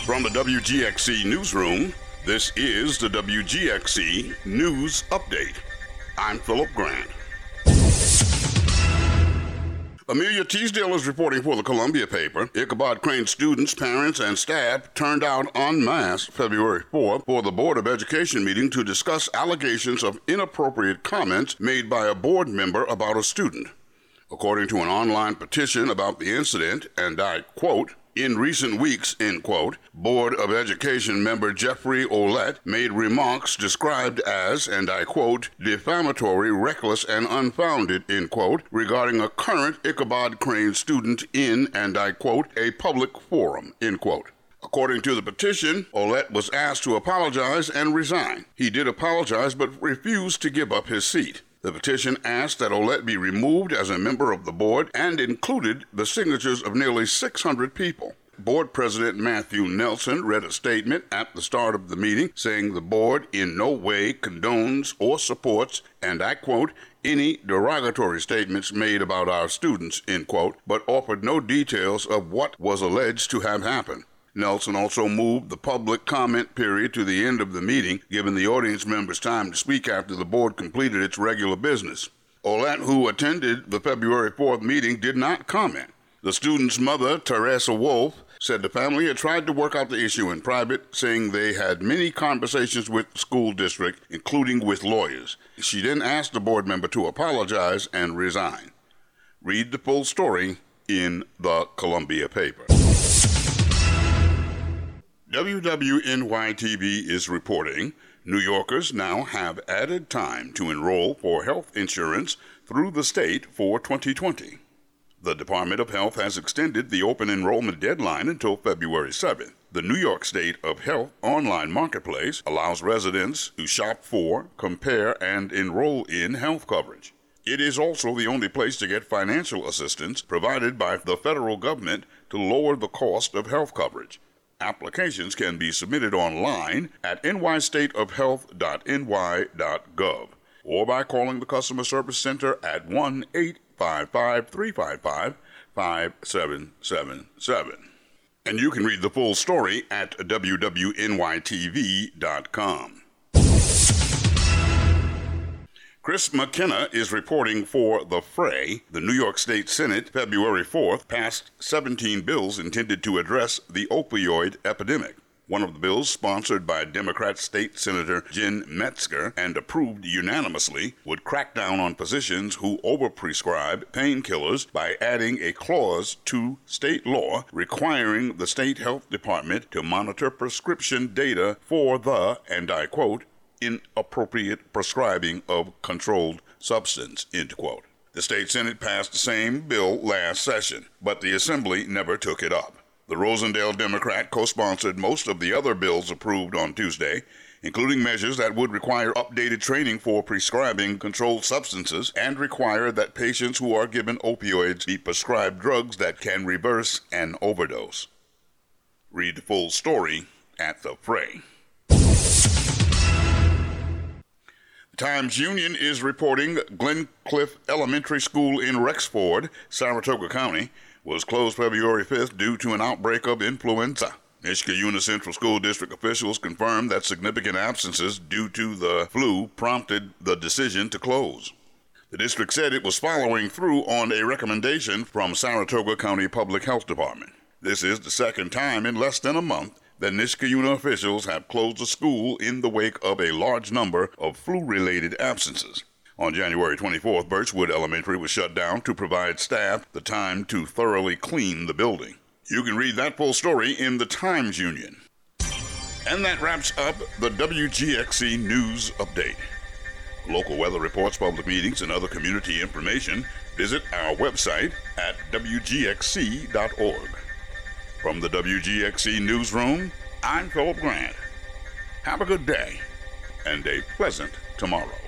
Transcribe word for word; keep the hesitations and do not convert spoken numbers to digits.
From the W G X C Newsroom, this is the W G X C News Update. I'm Philip Grant. Amelia Teasdale is reporting for the Columbia paper. Ichabod Crane students, parents, and staff turned out en masse February fourth for the Board of Education meeting to discuss allegations of inappropriate comments made by a board member about a student. According to an online petition about the incident, and I quote, "In recent weeks," end quote, Board of Education member Jeffrey Ouellette made remarks described as, and I quote, "defamatory, reckless, and unfounded," end quote, regarding a current Ichabod Crane student in, and I quote, "a public forum," end quote. According to the petition, Ouellette was asked to apologize and resign. He did apologize but refused to give up his seat. The petition asked that Ouellette be removed as a member of the board and included the signatures of nearly six hundred people. Board President Matthew Nelson read a statement at the start of the meeting saying the board in no way condones or supports, and I quote, "any derogatory statements made about our students," end quote, but offered no details of what was alleged to have happened. Nelson also moved the public comment period to the end of the meeting, giving the audience members time to speak after the board completed its regular business. Ouellette, who attended the February fourth meeting, did not comment. The student's mother, Teresa Wolf, said the family had tried to work out the issue in private, saying they had many conversations with the school district, including with lawyers. She then asked the board member to apologize and resign. Read the full story in the Columbia paper. W W N Y T V is reporting New Yorkers now have added time to enroll for health insurance through the state for twenty twenty. The Department of Health has extended the open enrollment deadline until February seventh. The New York State of Health online marketplace allows residents to shop for, compare, and enroll in health coverage. It is also the only place to get financial assistance provided by the federal government to lower the cost of health coverage. Applications can be submitted online at n y state of health dot n y dot gov or by calling the Customer Service Center at one eight five five, three five five, five seven seven seven. And you can read the full story at w w n y t v dot com. Chris McKenna is reporting for The Fray. The New York State Senate, February fourth, passed seventeen bills intended to address the opioid epidemic. One of the bills, sponsored by Democrat State Senator Jen Metzger and approved unanimously, would crack down on physicians who overprescribe painkillers by adding a clause to state law requiring the state health department to monitor prescription data for the, and I quote, inappropriate prescribing of controlled substance, end quote. The state Senate passed the same bill last session, but the Assembly never took it up. The Rosendale Democrat co-sponsored most of the other bills approved on Tuesday, including measures that would require updated training for prescribing controlled substances and require that patients who are given opioids be prescribed drugs that can reverse an overdose. Read the full story at The Fray. Times-Union is reporting Glencliff Elementary School in Rexford, Saratoga County, was closed February fifth due to an outbreak of influenza. Niskayuna Central School District officials confirmed that significant absences due to the flu prompted the decision to close. The district said it was following through on a recommendation from Saratoga County Public Health Department. This is the second time in less than a month that Niskayuna officials have closed a school in the wake of a large number of flu-related absences. On January twenty-fourth, Birchwood Elementary was shut down to provide staff the time to thoroughly clean the building. You can read that full story in the Times-Union. And that wraps up the W G X C News Update. Local weather reports, public meetings, and other community information, visit our website at w g x c dot org. From the W G X C Newsroom, I'm Philip Grant. Have a good day and a pleasant tomorrow.